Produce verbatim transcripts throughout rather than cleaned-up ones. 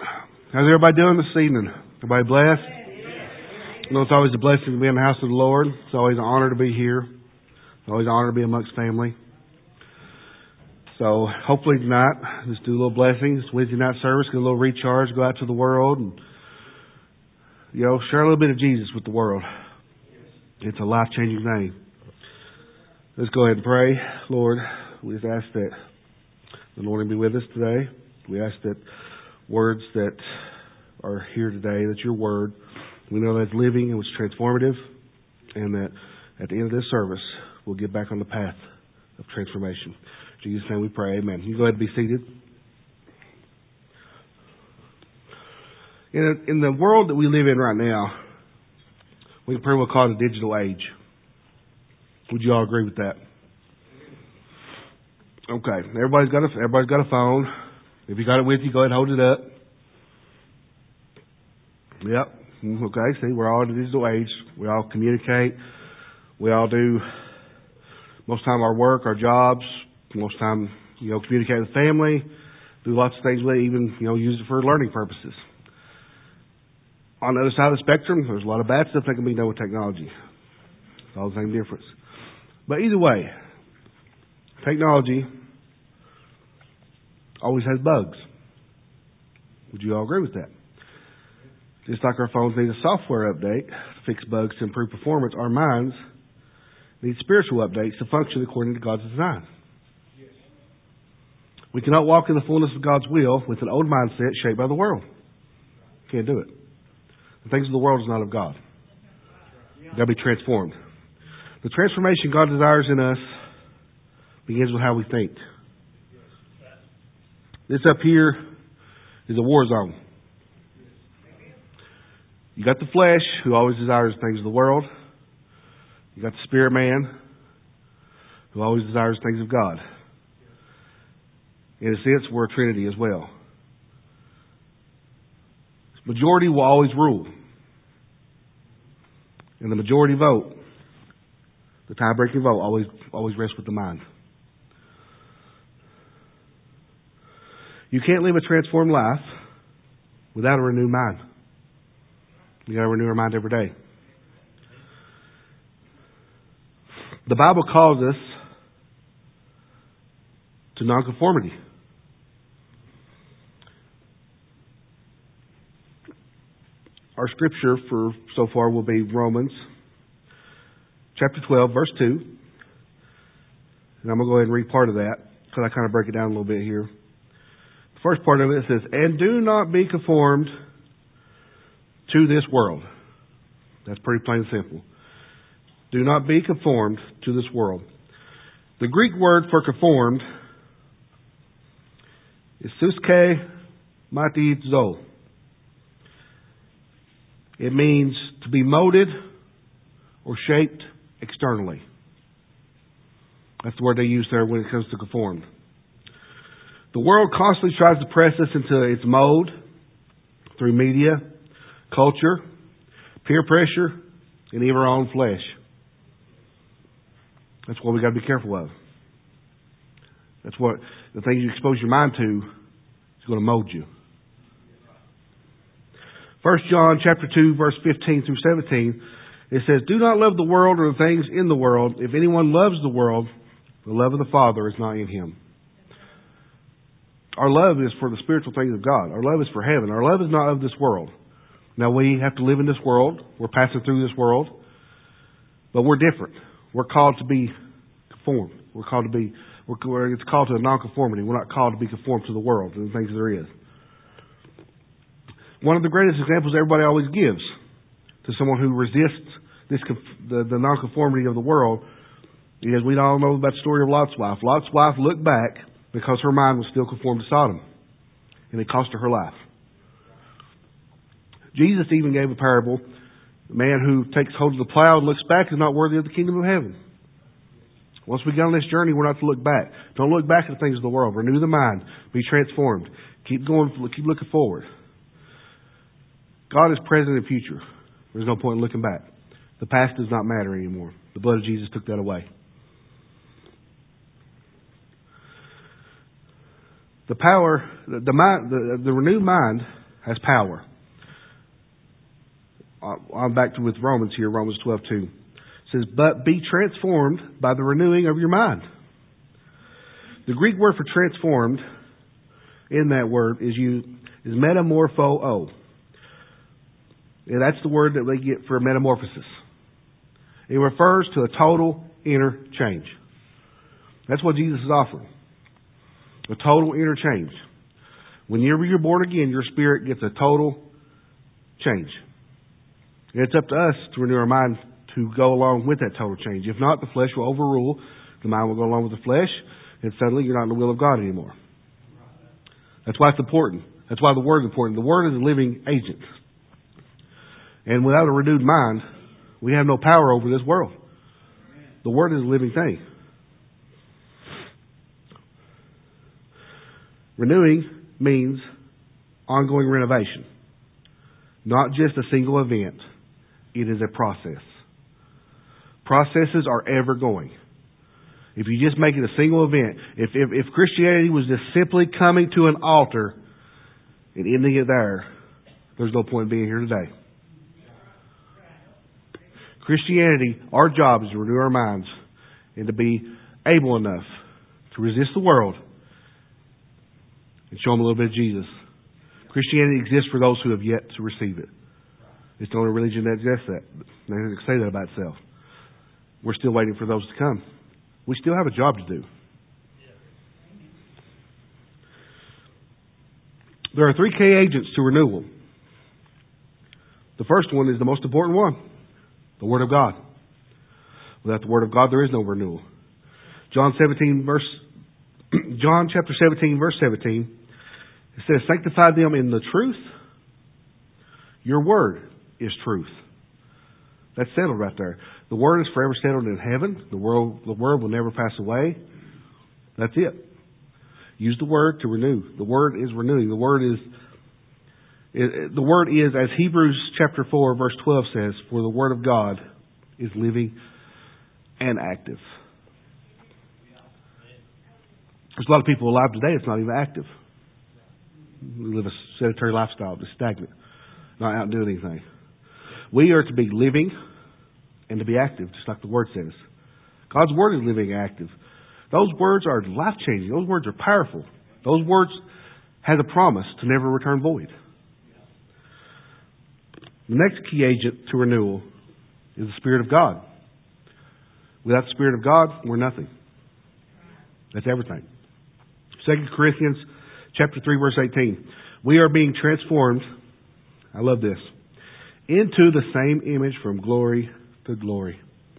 How's everybody doing this evening? Everybody blessed? You know, it's always a blessing to be in the house of the Lord. It's always an honor to be here. It's always an honor to be amongst family. So hopefully tonight, just do a little blessings. Wednesday night service, get a little recharge, go out to the world and, you know, share a little bit of Jesus with the world. It's a life-changing thing. Let's go ahead and pray. Lord, we just ask that the Lord be with us today. We ask that words that are here today, that your word, we know that's living and it's transformative, and that at the end of this service, we'll get back on the path of transformation. In Jesus' name we pray, amen. You go ahead and be seated. In, a, in the world that we live in right now, we can pretty well call it a digital age. Would you all agree with that? Okay, everybody's got a, everybody's got a phone. If you got it with you, go ahead and hold it up. Yep. Okay, see, we're all in the digital age. We all communicate. We all do, most of the time, our work, our jobs. Most of the time, you know, communicate with family. Do lots of things with it, even, you know, use it for learning purposes. On the other side of the spectrum, there's a lot of bad stuff that can be done with technology. It's all the same difference. But either way, technology always has bugs. Would you all agree with that? Just like our phones need a software update to fix bugs to improve performance, our minds need spiritual updates to function according to God's design. Yes. We cannot walk in the fullness of God's will with an old mindset shaped by the world. Can't do it. The things of the world is not of God. You've got to be transformed. The transformation God desires in us begins with how we think. This up here is a war zone. You got the flesh, who always desires things of the world. You got the spirit man, who always desires things of God. In a sense, we're a trinity as well. Majority will always rule. And the majority vote, the tie-breaking vote, always always rests with the mind. You can't live a transformed life without a renewed mind. You got to renew our mind every day. The Bible calls us to nonconformity. Our scripture for so far will be Romans chapter twelve, verse two. And I'm going to go ahead and read part of that because I kind of break it down a little bit here. The first part of it says, "And do not be conformed to this world." That's pretty plain and simple. Do not be conformed to this world. The Greek word for conformed is suske matizo. It means to be molded or shaped externally. That's the word they use there when it comes to conformed. The world constantly tries to press us into its mold through media, culture, peer pressure, and even our own flesh. That's what we got to be careful of. That's what the things you expose your mind to is going to mold you. First John chapter two, verse fifteen through seventeen, it says, "Do not love the world or the things in the world. If anyone loves the world, the love of the Father is not in him." Our love is for the spiritual things of God. Our love is for heaven. Our love is not of this world. Now, we have to live in this world. We're passing through this world. But we're different. We're called to be conformed. We're called to be, we're, it's called to a non-conformity. We're not called to be conformed to the world and the things there is. One of the greatest examples everybody always gives to someone who resists this the, the non-conformity of the world is, we all know about the story of Lot's wife. Lot's wife looked back because her mind was still conformed to Sodom. And it cost her her life. Jesus even gave a parable. The man who takes hold of the plow and looks back is not worthy of the kingdom of heaven. Once we get on this journey, we're not to look back. Don't look back at the things of the world. Renew the mind. Be transformed. Keep going. Keep looking forward. God is present and future. There's no point in looking back. The past does not matter anymore. The blood of Jesus took that away. The power, the, the mind, the, the renewed mind has power. I'm back to with Romans here, Romans twelve two. It says, but be transformed by the renewing of your mind. The Greek word for transformed in that word is you is metamorpho. And that's the word that they get for metamorphosis. It refers to a total inner change. That's what Jesus is offering. A total inner change. Whenever you're born again, your spirit gets a total change. And it's up to us to renew our mind to go along with that total change. If not, the flesh will overrule. The mind will go along with the flesh, and suddenly you're not in the will of God anymore. That's why it's important. That's why the Word is important. The Word is a living agent. And without a renewed mind, we have no power over this world. The Word is a living thing. Renewing means ongoing renovation. Not just a single event. It is a process. Processes are ever going. If you just make it a single event, if, if, if Christianity was just simply coming to an altar and ending it there, there's no point in being here today. Christianity, our job is to renew our minds and to be able enough to resist the world and show them a little bit of Jesus. Christianity exists for those who have yet to receive it. It's the only religion that exists that. They doesn't say that about itself. We're still waiting for those to come. We still have a job to do. There are three key agents to renewal. The first one is the most important one. The Word of God. Without the Word of God, there is no renewal. John seventeen verse, John chapter seventeen verse seventeen, it says, sanctify them in the truth. Your Word is truth. That's settled right there. The Word is forever settled in heaven. The world, the Word will never pass away. That's it. Use the Word to renew. The Word is renewing. The Word is, it, the Word is, as Hebrews chapter four verse twelve says, for the Word of God is living and active. There's a lot of people alive today that's not even active. We live a sedentary lifestyle, just stagnant, not out doing anything. We are to be living and to be active, just like the Word says. God's Word is living and active. Those words are life-changing. Those words are powerful. Those words have a promise to never return void. The next key agent to renewal is the Spirit of God. Without the Spirit of God, we're nothing. That's everything. Second Corinthians chapter three, verse eighteen. We are being transformed, I love this, into the same image from glory to glory.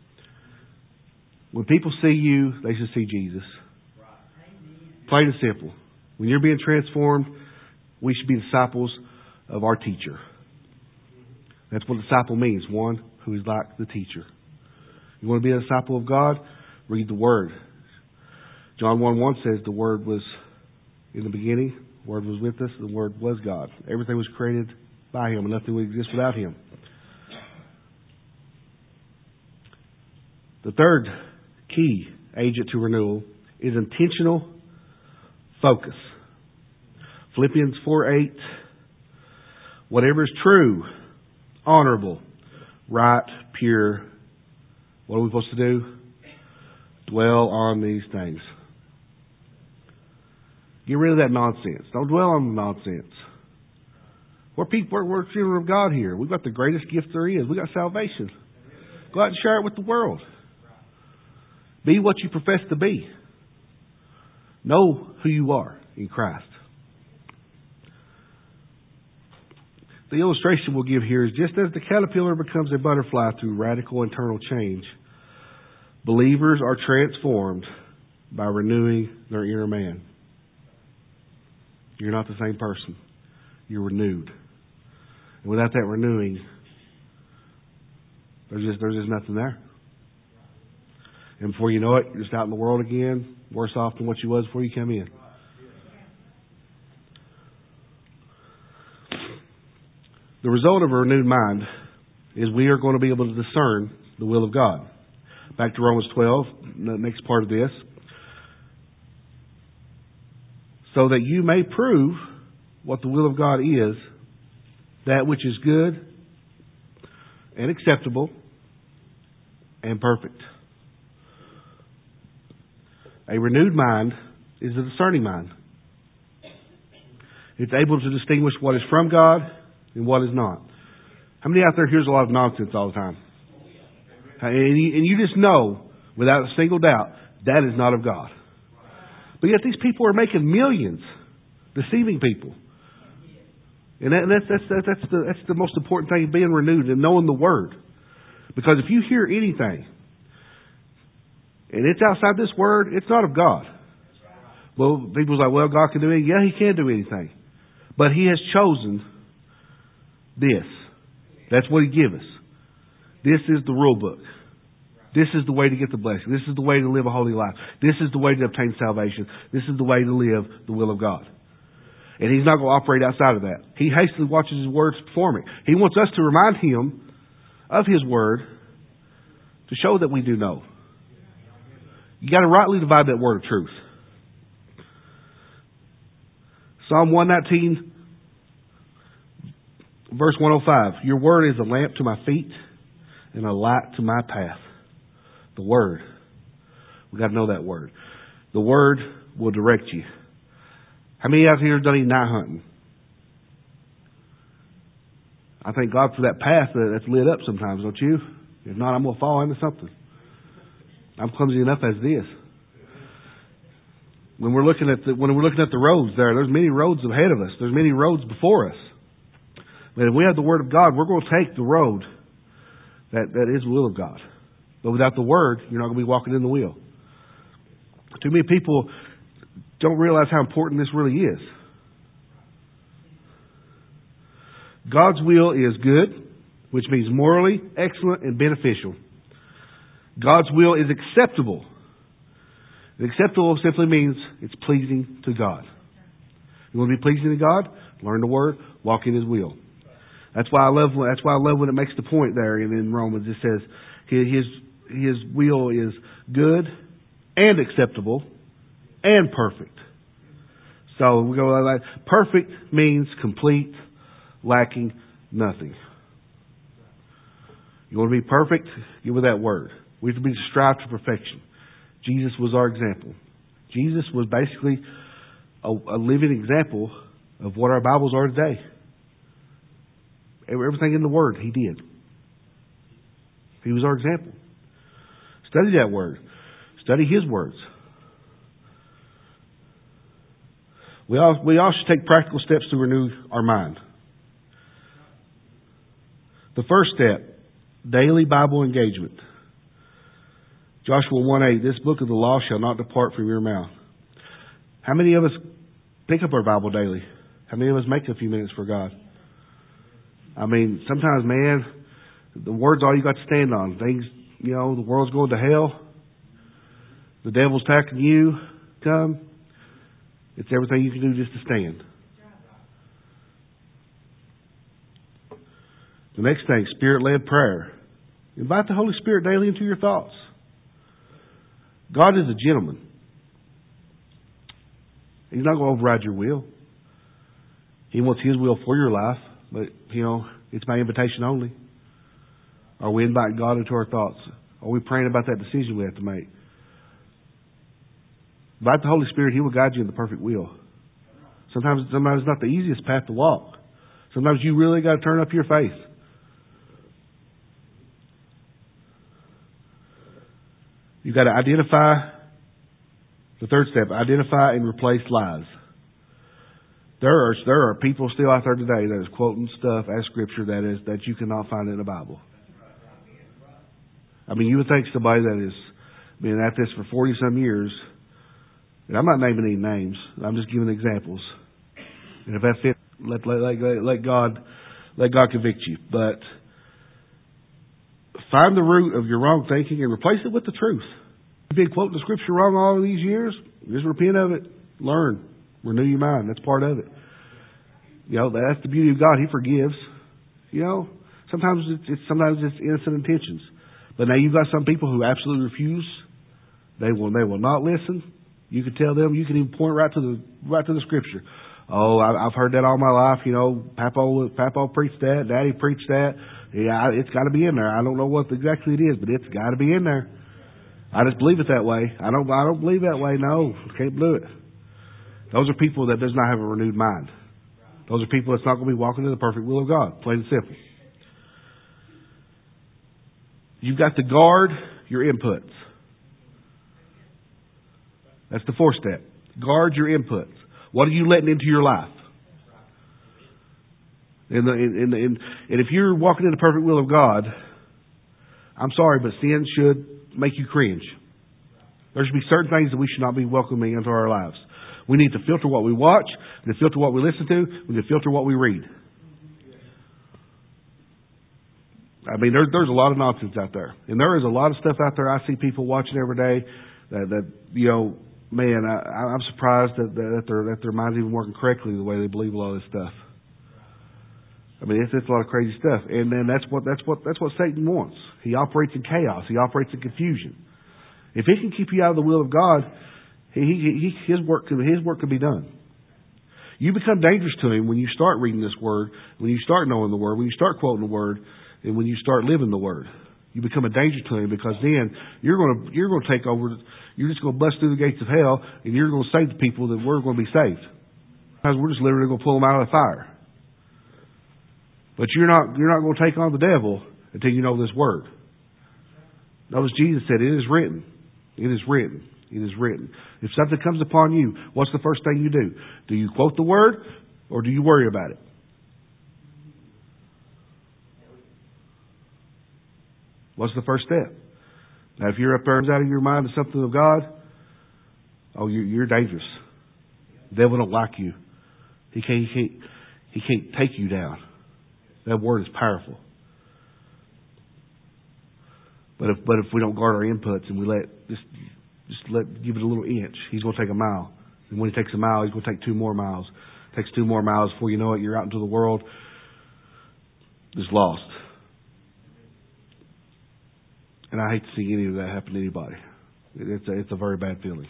When people see you, they should see Jesus. Plain and simple. When you're being transformed, we should be disciples of our teacher. That's what disciple means. One who is like the teacher. You want to be a disciple of God? Read the Word. John one one says the Word was in the beginning. The Word was with us. The Word was God. Everything was created by Him, and nothing would exist without Him. The third key agent to renewal is intentional focus. Philippians four eight. Whatever is true, honorable, right, pure. What are we supposed to do? Dwell on these things. Get rid of that nonsense. Don't dwell on the nonsense. We're people, we're, we're children of God here. We've got the greatest gift there is. We've got salvation. Go out and share it with the world. Be what you profess to be. Know who you are in Christ. The illustration we'll give here is just as the caterpillar becomes a butterfly through radical internal change, believers are transformed by renewing their inner man. You're not the same person. You're renewed. And without that renewing, there's just, there's just nothing there. And before you know it, you're just out in the world again, worse off than what you was before you came in. The result of a renewed mind is we are going to be able to discern the will of God. Back to Romans twelve, the next part of this. So that you may prove what the will of God is, that which is good and acceptable and perfect. A renewed mind is a discerning mind. It's able to distinguish what is from God and what is not. How many out there hears a lot of nonsense all the time? And you, and you just know, without a single doubt, that is not of God. But yet these people are making millions, deceiving people. And, that, and that's, that's, that's, that's, the, that's the most important thing, being renewed and knowing the Word. Because if you hear anything, and it's outside this Word, it's not of God. Well, people's like, well, God can do anything. Yeah, He can do anything. But He has chosen this. That's what He gives us. This is the rule book. This is the way to get the blessing. This is the way to live a holy life. This is the way to obtain salvation. This is the way to live the will of God. And He's not going to operate outside of that. He hastily watches His words perform it. He wants us to remind Him of His Word to show that we do know. You got to rightly divide that word of truth. Psalm one nineteen, verse one oh five. Your word is a lamp to my feet and a light to my path. The Word. We've got to know that Word. The Word will direct you. How many out here have done any night hunting? I thank God for that path that's lit up sometimes, don't you? If not, I'm going to fall into something. I'm clumsy enough as it is. When we're looking at the when we're looking at the roads there, there's many roads ahead of us. There's many roads before us. But if we have the Word of God, we're going to take the road that, that is the will of God. But without the Word, you're not going to be walking in the will. Too many people don't realize how important this really is. God's will is good, which means morally excellent and beneficial. God's will is acceptable. And acceptable simply means it's pleasing to God. You want to be pleasing to God? Learn the Word, walk in His will. That's why I love. That's why I love when it makes the point there in, in Romans. It says His His will is good and acceptable and perfect. So we go like perfect means complete, lacking nothing. You want to be perfect? Get with that word. We have to be strive to perfection. Jesus was our example. Jesus was basically a, a living example of what our Bibles are today. Everything in the Word, He did. He was our example. Study that Word. Study His words. We all, we all should take practical steps to renew our mind. The first step, daily Bible engagement. Joshua one eight, this book of the law shall not depart from your mouth. How many of us pick up our Bible daily? How many of us make a few minutes for God? I mean, sometimes, man, the Word's all you got to stand on. Things, you know, the world's going to hell. The devil's attacking you. Come. It's everything you can do just to stand. The next thing, Spirit-led prayer. Invite the Holy Spirit daily into your thoughts. God is a gentleman. He's not going to override your will. He wants His will for your life. But, you know, it's my invitation only. Are we inviting God into our thoughts? Are we praying about that decision we have to make? Invite the Holy Spirit. He will guide you in the perfect will. Sometimes, sometimes it's not the easiest path to walk. Sometimes you really got to turn up your faith. You've got to identify, the third step, identify and replace lies. There are there are people still out there today that is quoting stuff as Scripture that is that you cannot find in the Bible. I mean, you would think somebody that has been at this for forty some years, and I'm not naming any names. I'm just giving examples. And if that fits, let let, let let God let God convict you. But find the root of your wrong thinking and replace it with the truth. You've been quoting the Scripture wrong all of these years. Just repent of it. Learn. Renew your mind. That's part of it. You know, that's the beauty of God. He forgives. You know, sometimes it's, it's sometimes it's innocent intentions. But now you've got some people who absolutely refuse. They will they will not listen. You can tell them. You can even point right to the right to the Scripture. Oh, I, I've heard that all my life. You know, Papa, Papa preached that. Daddy preached that. Yeah, it's got to be in there. I don't know what exactly it is, but it's got to be in there. I just believe it that way. I don't. I don't believe that way. No, can't do it. Those are people that does not have a renewed mind. Those are people that's not going to be walking in the perfect will of God. Plain and simple. You've got to guard your inputs. That's the fourth step. Guard your inputs. What are you letting into your life? And, the, and, the, and, and if you're walking in the perfect will of God, I'm sorry, but sin should make you cringe. There should be certain things that we should not be welcoming into our lives. We need to filter what we watch. We need to filter what we listen to. We need to filter what we read. I mean, there, there's a lot of nonsense out there. And there is a lot of stuff out there I see people watching every day that, that you know, man, I, I'm surprised that, that, their, that their mind's even working correctly the way they believe a lot of this stuff. I mean, it's, it's a lot of crazy stuff. And then that's what, that's what, that's what Satan wants. He operates in chaos. He operates in confusion. If he can keep you out of the will of God, he, he, he, his work can, his work can be done. You become dangerous to him when you start reading this word, when you start knowing the word, when you start quoting the word, and when you start living the word. You become a danger to him, because then you're going to you're going to take over. You're just going to bust through the gates of hell, and you're going to say to people that we're going to be saved, because we're just literally going to pull them out of the fire. But you're not you're not going to take on the devil until you know this word. Notice Jesus said, "It is written. It is written. It is written." If something comes upon you, what's the first thing you do? Do you quote the word, or do you worry about it? What's the first step? Now, if you're up there out of your mind to something of God, oh, you're, you're dangerous. The devil don't like you. He can't, he can't, he can't take you down. That word is powerful. But if, but if we don't guard our inputs and we let, just, just let, give it a little inch, he's going to take a mile. And when he takes a mile, he's going to take two more miles. Takes two more miles before you know it, you're out into the world, just lost. And I hate to see any of that happen to anybody. It's a, it's a very bad feeling.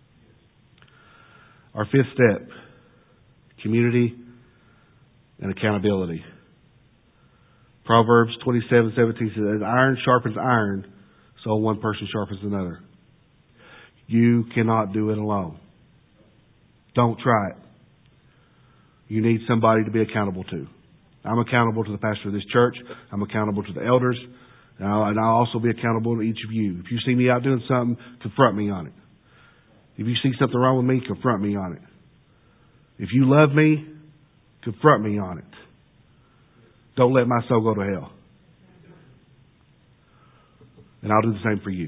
Our fifth step, community and accountability. Proverbs twenty-seven seventeen says, "As iron sharpens iron, so one person sharpens another." You cannot do it alone. Don't try it. You need somebody to be accountable to. I'm accountable to the pastor of this church. I'm accountable to the elders. And I'll, and I'll also be accountable to each of you. If you see me out doing something, confront me on it. If you see something wrong with me, confront me on it. If you love me, confront me on it. Don't let my soul go to hell. And I'll do the same for you.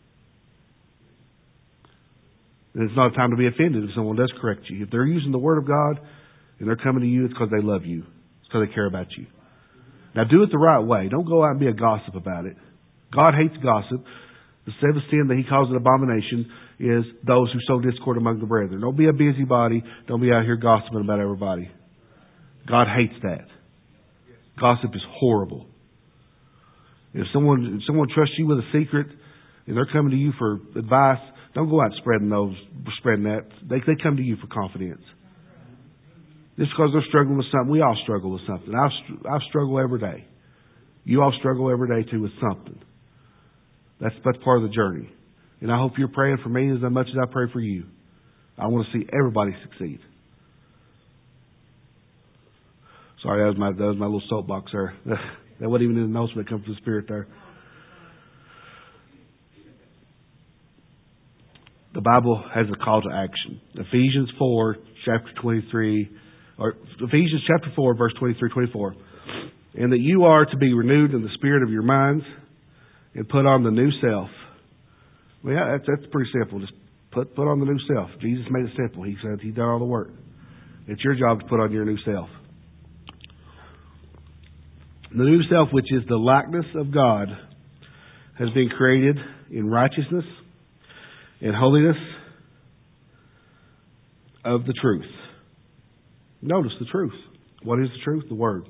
And it's not a time to be offended if someone does correct you. If they're using the Word of God and they're coming to you, it's because they love you. It's because they care about you. Now, do it the right way. Don't go out and be a gossip about it. God hates gossip. The seventh sin that He calls an abomination is those who sow discord among the brethren. Don't be a busybody. Don't be out here gossiping about everybody. God hates that. Gossip is horrible. If someone if someone trusts you with a secret and they're coming to you for advice, don't go out spreading those, spreading that. They they come to you for confidence. Just because they're struggling with something, we all struggle with something. I I struggle every day. You all struggle every day too with something. That's that's part of the journey. And I hope you're praying for me as much as I pray for you. I want to see everybody succeed. Sorry, that was my that was my little soapbox there. That wasn't even in the notes when it comes to the Spirit there. The Bible has a call to action. Ephesians four, chapter twenty-three, or Ephesians chapter four, verse twenty-three, twenty-four. And that you are to be renewed in the spirit of your minds and put on the new self. Well, yeah, that's, that's pretty simple. Just put put on the new self. Jesus made it simple. He said He done all the work. It's your job to put on your new self. The new self, which is the likeness of God, has been created in righteousness and holiness of the truth. Notice the truth. What is the truth? The Word.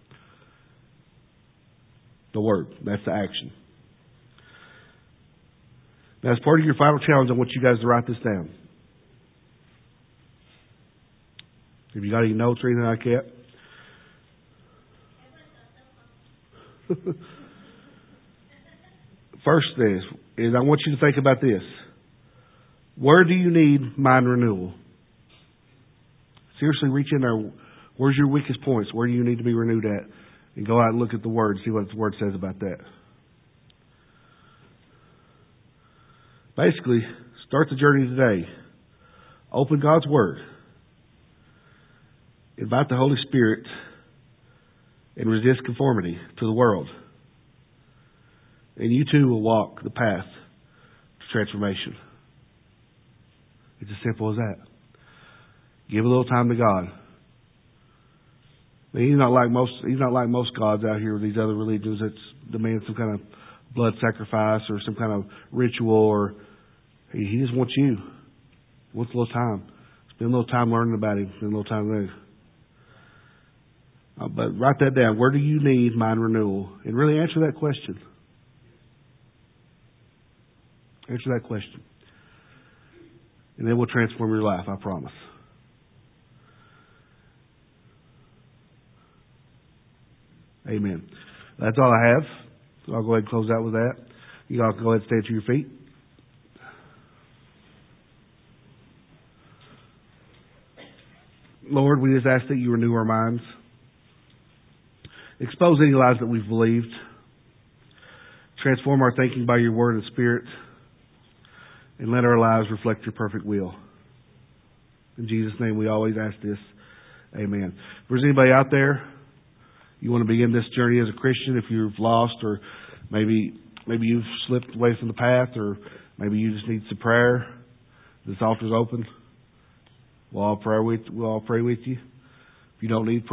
The Word. That's the action. Now, as part of your final challenge, I want you guys to write this down. Have you got any notes or anything like that? First is, is I want you to think about this. Where do you need mind renewal? Seriously, reach in there. Where's your weakest points? Where do you need to be renewed at? And go out and look at the Word and see what the Word says about that. Basically, start the journey today. Open God's Word. Invite the Holy Spirit and resist conformity to the world. And you too will walk the path to transformation. It's as simple as that. Give a little time to God. I mean, he's not like most. He's not like most gods out here with these other religions that demand some kind of blood sacrifice or some kind of ritual. Or he, he just wants you. He wants a little time. Spend a little time learning about him. Spend a little time there. Uh, but write that down. Where do you need mind renewal? And really answer that question. Answer that question. And it will transform your life, I promise. Amen. That's all I have. So I'll go ahead and close out with that. You all can go ahead and stand to your feet. Lord, we just ask that you renew our minds. Expose any lies that we've believed. Transform our thinking by your word and spirit. And let our lives reflect your perfect will. In Jesus' name we always ask this. Amen. If there's anybody out there, you want to begin this journey as a Christian, if you've lost or maybe maybe you've slipped away from the path, or maybe you just need some prayer, this altar's open. We'll all pray with, we'll all pray with you. If you don't need prayer,